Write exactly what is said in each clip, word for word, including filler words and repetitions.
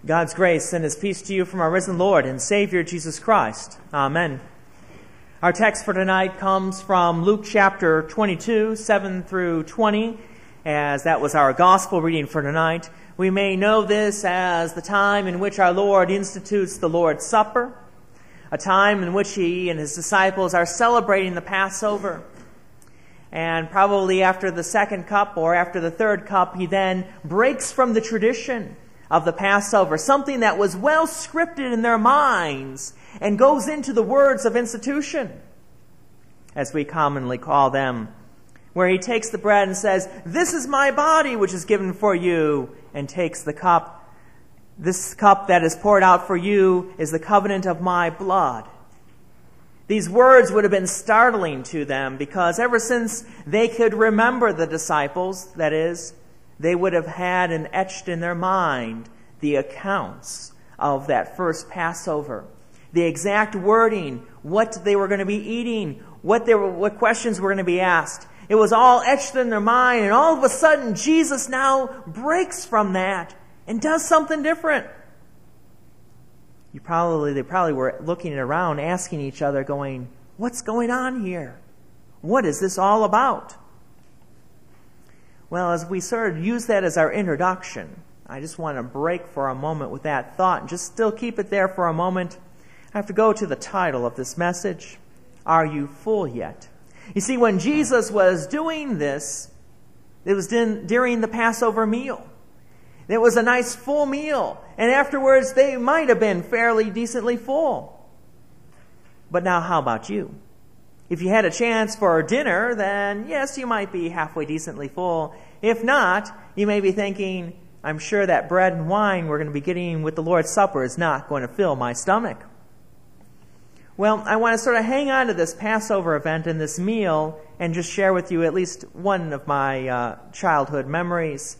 God's grace and His peace to you from our risen Lord and Savior, Jesus Christ. Amen. Our text for tonight comes from Luke chapter twenty-two, seven through twenty, as that was our gospel reading for tonight. We may know this as the time in which our Lord institutes the Lord's Supper, a time in which He and His disciples are celebrating the Passover. And probably after the second cup or after the third cup, He then breaks from the tradition of the Passover, something that was well scripted in their minds, and goes into the words of institution, as we commonly call them, where He takes the bread and says, "This is my body which is given for you," and takes the cup. "This cup that is poured out for you is the covenant of my blood." These words would have been startling to them, because ever since they could remember the disciples, that is, they would have had and etched in their mind the accounts of that first Passover, the exact wording, what they were going to be eating, what they were, what questions were going to be asked. It was all etched in their mind, and all of a sudden Jesus now breaks from that and does something different. You probably, they probably were looking around, asking each other, going, "What's going on here? What is this all about?" Well, as we sort of use that as our introduction, I just want to break for a moment with that thought and just still keep it there for a moment. I have to go to the title of this message, Are You Full Yet? You see, when Jesus was doing this, it was during the Passover meal. It was a nice full meal, and afterwards they might have been fairly decently full. But now how about you? If you had a chance for dinner, then yes, you might be halfway decently full. If not, you may be thinking, I'm sure that bread and wine we're going to be getting with the Lord's Supper is not going to fill my stomach. Well, I want to sort of hang on to this Passover event and this meal and just share with you at least one of my uh, childhood memories.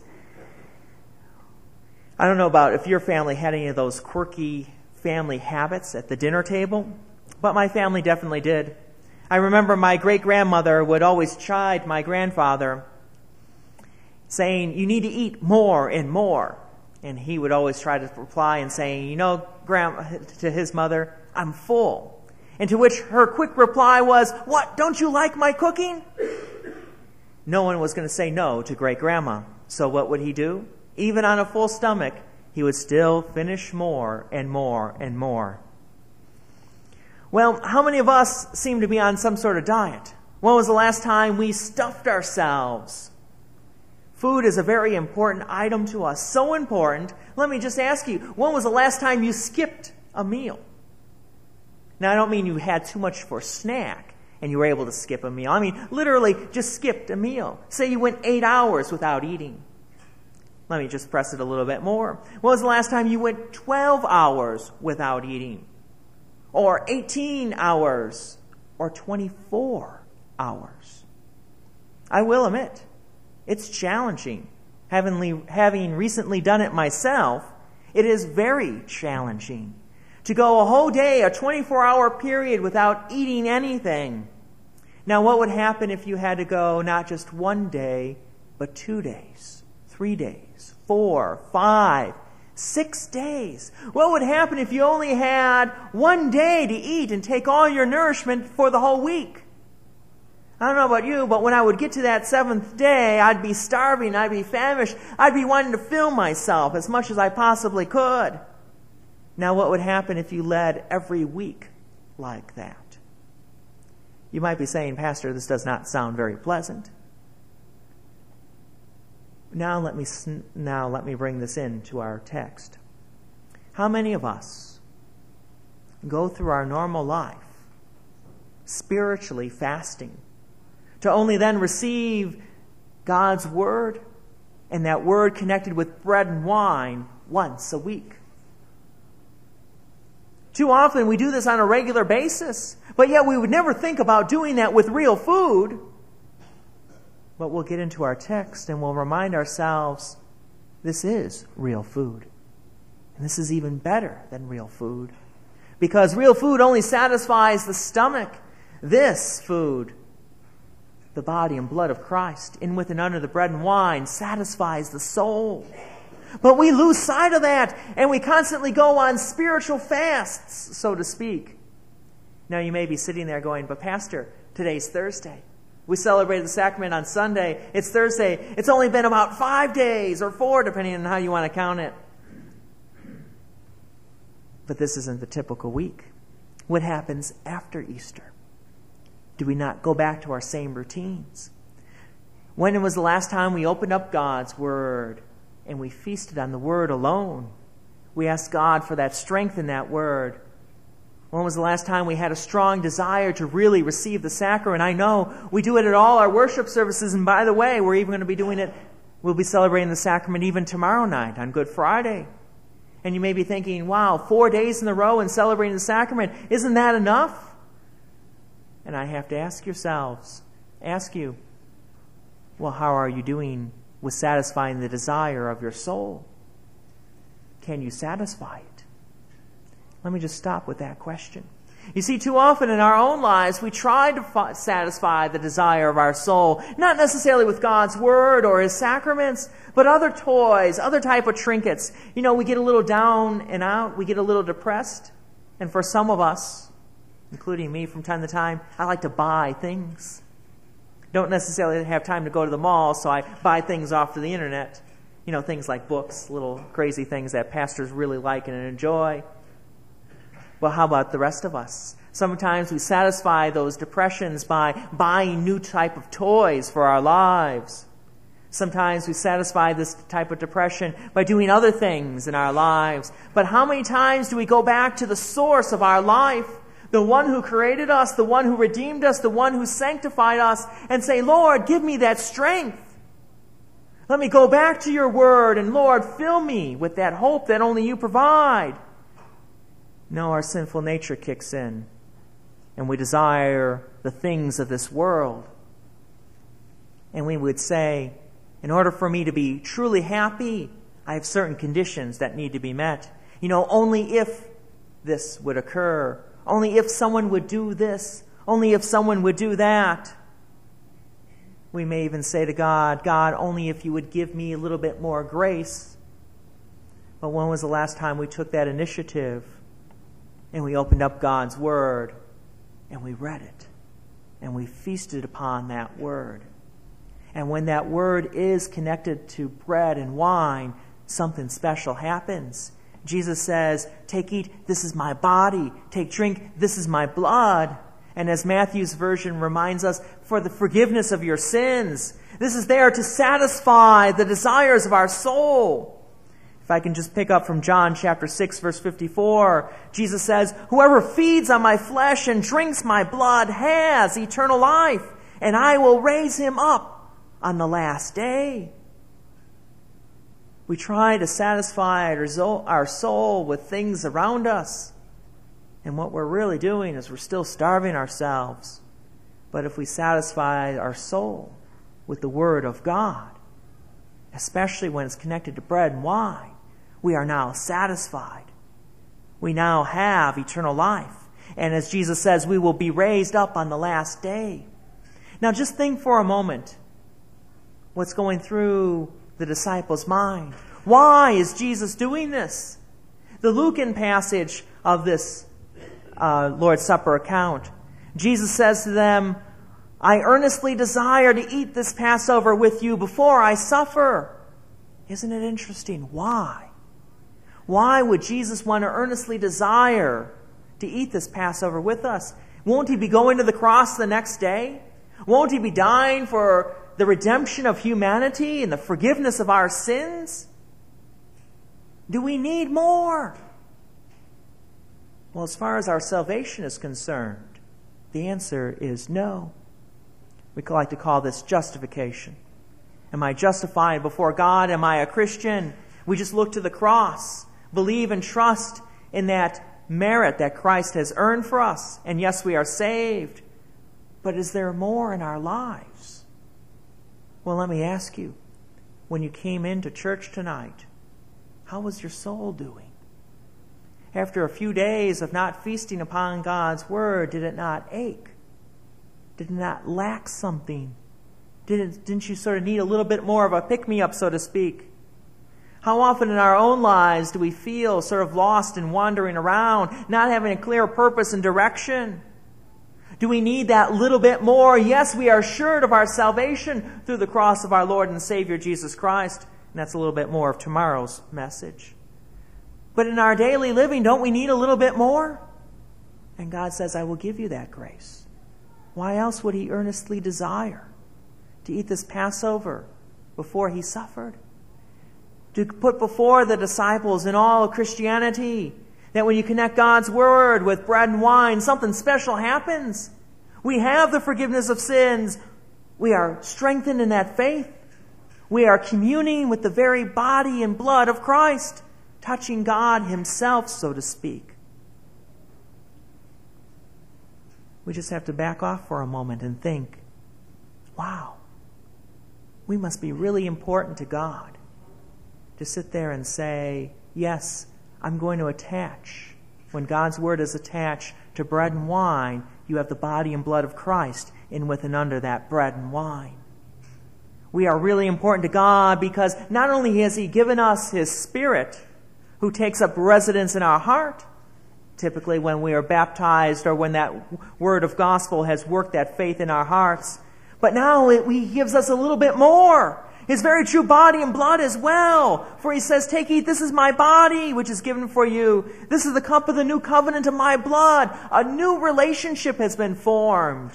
I don't know about if your family had any of those quirky family habits at the dinner table, but my family definitely did. I remember my great-grandmother would always chide my grandfather, saying, "You need to eat more and more." And he would always try to reply and saying, "You know, Grandma," to his mother, "I'm full." And to which her quick reply was, "What, don't you like my cooking?" No one was going to say no to great-grandma. So what would he do? Even on a full stomach, he would still finish more and more and more. Well, how many of us seem to be on some sort of diet? When was the last time we stuffed ourselves? Food is a very important item to us. So important. Let me just ask you, when was the last time you skipped a meal? Now, I don't mean you had too much for a snack and you were able to skip a meal. I mean, literally just skipped a meal. Say you went eight hours without eating. Let me just press it a little bit more. When was the last time you went twelve hours without eating? Or eighteen hours? Or twenty-four hours? I will admit, it's challenging. Having, having recently done it myself, it is very challenging to go a whole day, a twenty-four hour period without eating anything. Now, what would happen if you had to go not just one day, but two days? Three days, four, five, six days. What would happen if you only had one day to eat and take all your nourishment for the whole week? I don't know about you, but when I would get to that seventh day, I'd be starving, I'd be famished, I'd be wanting to fill myself as much as I possibly could. Now, what would happen if you led every week like that? You might be saying, "Pastor, this does not sound very pleasant." Now let me now let me bring this into our text. How many of us go through our normal life spiritually fasting to only then receive God's word, and that word connected with bread and wine once a week? Too often we do this on a regular basis, but yet we would never think about doing that with real food. But we'll get into our text and we'll remind ourselves this is real food. And this is even better than real food. Because real food only satisfies the stomach. This food, the body and blood of Christ, in with and under the bread and wine, satisfies the soul. But we lose sight of that, and we constantly go on spiritual fasts, so to speak. Now you may be sitting there going, but Pastor, today's Thursday. We celebrated the sacrament on Sunday. It's Thursday. It's only been about five days or four, depending on how you want to count it. But this isn't the typical week. What happens after Easter? Do we not go back to our same routines? When was the last time we opened up God's Word and we feasted on the Word alone? We asked God for that strength in that Word. When was the last time we had a strong desire to really receive the sacrament? I know we do it at all our worship services, and by the way, we're even going to be doing it, we'll be celebrating the sacrament even tomorrow night on Good Friday. And you may be thinking, wow, four days in a row and celebrating the sacrament, isn't that enough? And I have to ask yourselves, ask you, well, how are you doing with satisfying the desire of your soul? Can you satisfy it? Let me just stop with that question. You see, too often in our own lives, we try to fa- satisfy the desire of our soul, not necessarily with God's Word or His sacraments, but other toys, other type of trinkets. You know, we get a little down and out, we get a little depressed, and for some of us, including me from time to time, I like to buy things. Don't necessarily have time to go to the mall, so I buy things off of the internet. You know, things like books, little crazy things that pastors really like and enjoy. Well, how about the rest of us? Sometimes we satisfy those depressions by buying new type of toys for our lives. Sometimes we satisfy this type of depression by doing other things in our lives. But how many times do we go back to the source of our life, the one who created us, the one who redeemed us, the one who sanctified us, and say, Lord, give me that strength. Let me go back to your word, and Lord, fill me with that hope that only you provide. No, our sinful nature kicks in, and we desire the things of this world. And we would say, in order for me to be truly happy, I have certain conditions that need to be met. You know, only if this would occur, only if someone would do this, only if someone would do that. We may even say to God, God, only if you would give me a little bit more grace. But when was the last time we took that initiative? And we opened up God's Word, and we read it, and we feasted upon that Word. And when that Word is connected to bread and wine, something special happens. Jesus says, take, eat, this is my body. Take, drink, this is my blood. And as Matthew's version reminds us, for the forgiveness of your sins. This is there to satisfy the desires of our soul. If I can just pick up from John chapter six, verse fifty-four, Jesus says, whoever feeds on my flesh and drinks my blood has eternal life, and I will raise him up on the last day. We try to satisfy our soul with things around us, and what we're really doing is we're still starving ourselves. But if we satisfy our soul with the Word of God, especially when it's connected to bread and wine, we are now satisfied. We now have eternal life. And as Jesus says, we will be raised up on the last day. Now just think for a moment what's going through the disciples' mind. Why is Jesus doing this? The Lucan passage of this uh, Lord's Supper account, Jesus says to them, I earnestly desire to eat this Passover with you before I suffer. Isn't it interesting? Why? Why would Jesus want to earnestly desire to eat this Passover with us? Won't he be going to the cross the next day? Won't he be dying for the redemption of humanity and the forgiveness of our sins? Do we need more? Well, as far as our salvation is concerned, the answer is no. We like to call this justification. Am I justified before God? Am I a Christian? We just look to the cross, believe and trust in that merit that Christ has earned for us. And yes, we are saved. But is there more in our lives? Well, let me ask you, when you came into church tonight, how was your soul doing? After a few days of not feasting upon God's Word, did it not ache? Did it not lack something? Didn't, didn't you sort of need a little bit more of a pick-me-up, so to speak? How often in our own lives do we feel sort of lost and wandering around, not having a clear purpose and direction? Do we need that little bit more? Yes, we are assured of our salvation through the cross of our Lord and Savior Jesus Christ. And that's a little bit more of tomorrow's message. But in our daily living, don't we need a little bit more? And God says, I will give you that grace. Why else would he earnestly desire to eat this Passover before he suffered? To put before the disciples in all of Christianity that when you connect God's Word with bread and wine, something special happens. We have the forgiveness of sins. We are strengthened in that faith. We are communing with the very body and blood of Christ, touching God himself, so to speak. We just have to back off for a moment and think, wow, we must be really important to God to sit there and say, yes, I'm going to attach. When God's Word is attached to bread and wine, you have the body and blood of Christ in with and under that bread and wine. We are really important to God because not only has he given us his Spirit, who takes up residence in our heart, typically when we are baptized or when that word of gospel has worked that faith in our hearts, but now it, he gives us a little bit more. His very true body and blood as well. For he says, take, eat, this is my body, which is given for you. This is the cup of the new covenant of my blood. A new relationship has been formed.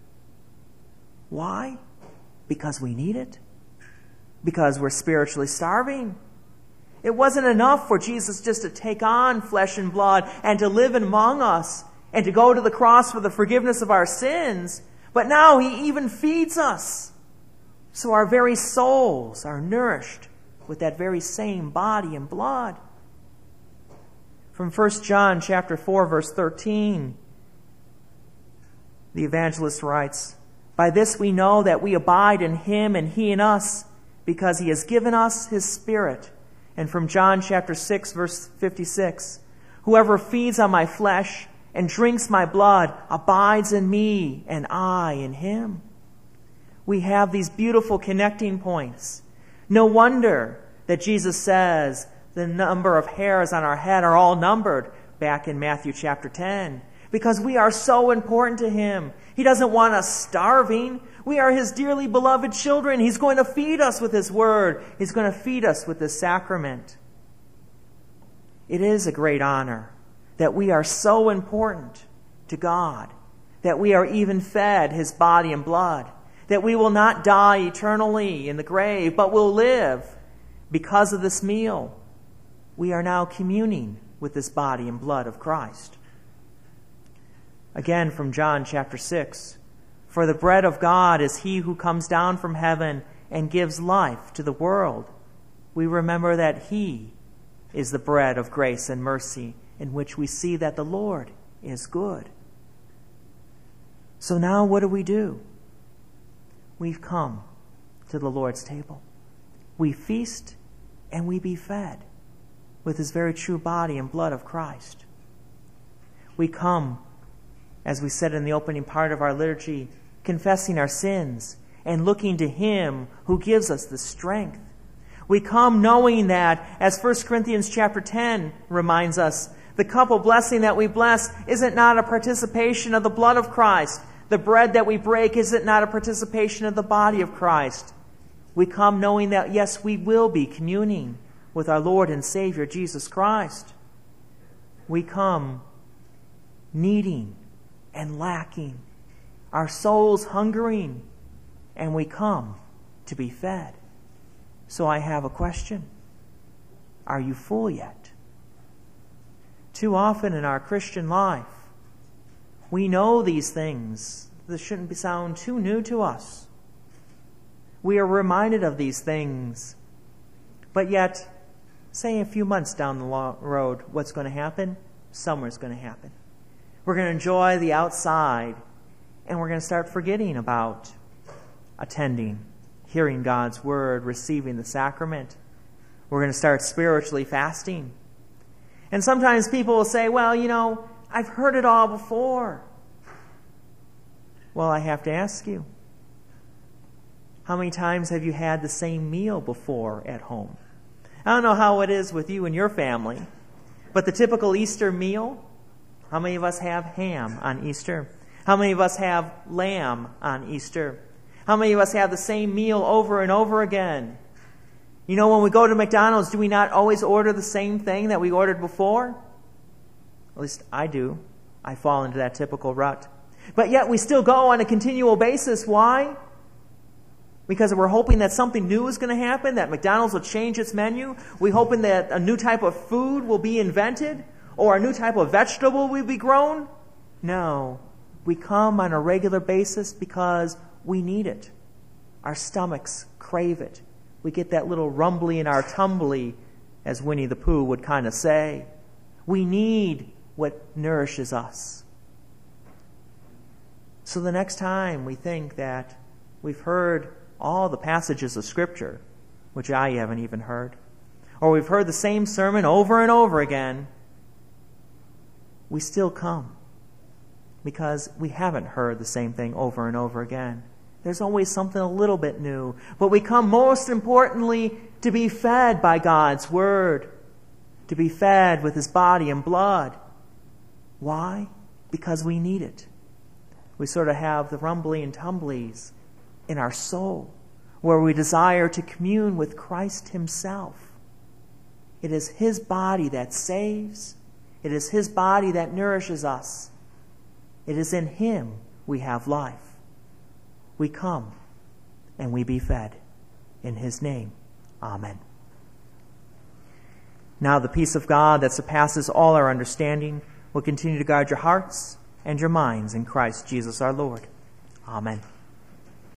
Why? Because we need it. Because we're spiritually starving. It wasn't enough for Jesus just to take on flesh and blood and to live among us and to go to the cross for the forgiveness of our sins. But now he even feeds us. So our very souls are nourished with that very same body and blood. From First John chapter four, verse thirteen, the evangelist writes, by this we know that we abide in him and he in us, because he has given us his Spirit. And from John chapter six, verse fifty-six, whoever feeds on my flesh and drinks my blood abides in me and I in him. We have these beautiful connecting points. No wonder that Jesus says the number of hairs on our head are all numbered back in Matthew chapter ten, because we are so important to him. He doesn't want us starving. We are his dearly beloved children. He's going to feed us with his word. He's going to feed us with this sacrament. It is a great honor that we are so important to God, that we are even fed his body and blood, that we will not die eternally in the grave, but will live because of this meal. We are now communing with this body and blood of Christ. Again, from John chapter six, for the bread of God is he who comes down from heaven and gives life to the world. We remember that he is the bread of grace and mercy, in which we see that the Lord is good. So now what do we do? We've come to the Lord's table. We feast and we be fed with his very true body and blood of Christ. We come, as we said in the opening part of our liturgy, confessing our sins and looking to him who gives us the strength. We come knowing that, as First Corinthians chapter ten reminds us, the cup of blessing that we bless isn't not a participation of the blood of Christ. The bread that we break, is it not a participation of the body of Christ? We come knowing that, yes, we will be communing with our Lord and Savior, Jesus Christ. We come needing and lacking, our souls hungering, and we come to be fed. So I have a question. Are you full yet? Too often in our Christian life, we know these things. This shouldn't be sound too new to us. We are reminded of these things. But yet, say a few months down the road, what's going to happen? Summer's going to happen. We're going to enjoy the outside, and we're going to start forgetting about attending, hearing God's word, receiving the sacrament. We're going to start spiritually fasting. And sometimes people will say, well, you know, I've heard it all before. Well, I have to ask you, how many times have you had the same meal before at home? I don't know how it is with you and your family, but the typical Easter meal, how many of us have ham on Easter? How many of us have lamb on Easter? How many of us have the same meal over and over again? You know, when we go to McDonald's, do we not always order the same thing that we ordered before? At least I do. I fall into that typical rut. But yet we still go on a continual basis. Why? Because we're hoping that something new is going to happen, that McDonald's will change its menu. We're hoping that a new type of food will be invented, or a new type of vegetable will be grown. No. We come on a regular basis because we need it. Our stomachs crave it. We get that little rumbly in our tumbly, as Winnie the Pooh would kind of say. We need what nourishes us. So the next time we think that we've heard all the passages of Scripture, which I haven't even heard, or we've heard the same sermon over and over again, we still come because we haven't heard the same thing over and over again. There's always something a little bit new. But we come most importantly to be fed by God's Word, to be fed with His body and blood. Why? Because we need it. We sort of have the rumbly and tumblies in our soul, where we desire to commune with Christ Himself. It is His body that saves. It is His body that nourishes us. It is in Him we have life. We come and we be fed. In His name, amen. Now the peace of God that surpasses all our understanding will continue to guard your hearts and your minds in Christ Jesus our Lord. Amen.